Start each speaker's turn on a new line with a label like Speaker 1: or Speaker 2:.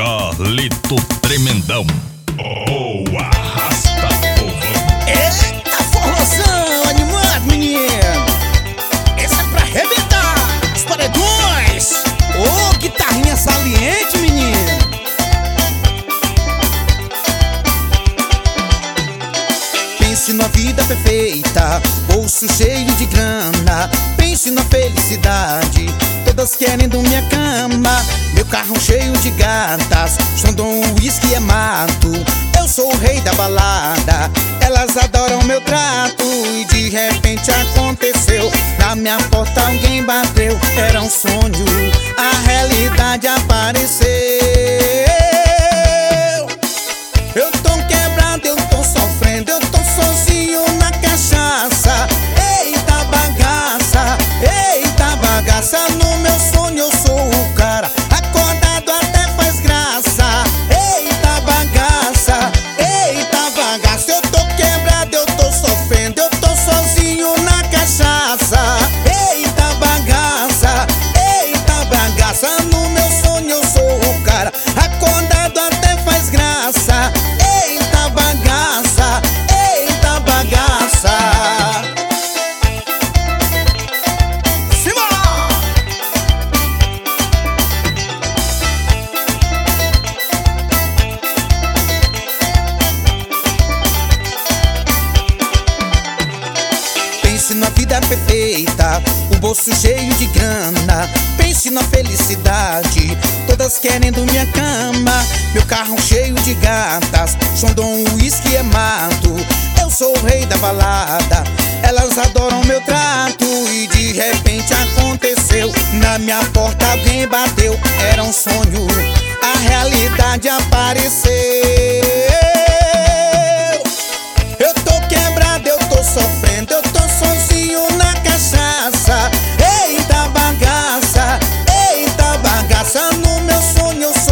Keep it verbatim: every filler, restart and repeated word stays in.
Speaker 1: Carlito Tremendão, o arrasta povão.
Speaker 2: Eita forrozão animado, menino. Esse é pra arrebentar os paredões. Ô, oh, guitarrinha saliente, menino. Pense na vida perfeita, bolso cheio de grana. Pense na felicidade, todas querendo minha cama. Meu carro cheio de gatas, som de um uísque é mato. Eu sou o rei da balada, elas adoram meu trato. E de repente aconteceu, na minha porta alguém bateu. Era um sonho, a realidade apareceu. Eu tô quebrado, eu tô sofrendo, eu tô sozinho na cachaça. Eita bagaça, eita bagaça. No meu sonho eu sou o cara, acordado até faz graça. Eita bagaça, eita bagaça. Eu tô quebrado, eu tô sofrendo, eu tô sozinho na cachaça. Eita bagaça, eita bagaça. No meu sonho eu sou o cara, acordado até faz graça. Eita bagaça, eita bagaça. Pense na vida perfeita, o bolso cheio de grana. Pense na felicidade, todas querendo minha cama. Meu carro cheio de gatas, som de um uísque é mato. Eu sou o rei da balada, elas adoram meu trato. E de repente aconteceu, na minha porta alguém bateu. Era um sonho, a realidade apareceu. Eu tô quebrado, eu tô sofrendo, eu tô sozinho na cachaça. Eita bagaça, eita bagaça. No meu sonho eu sou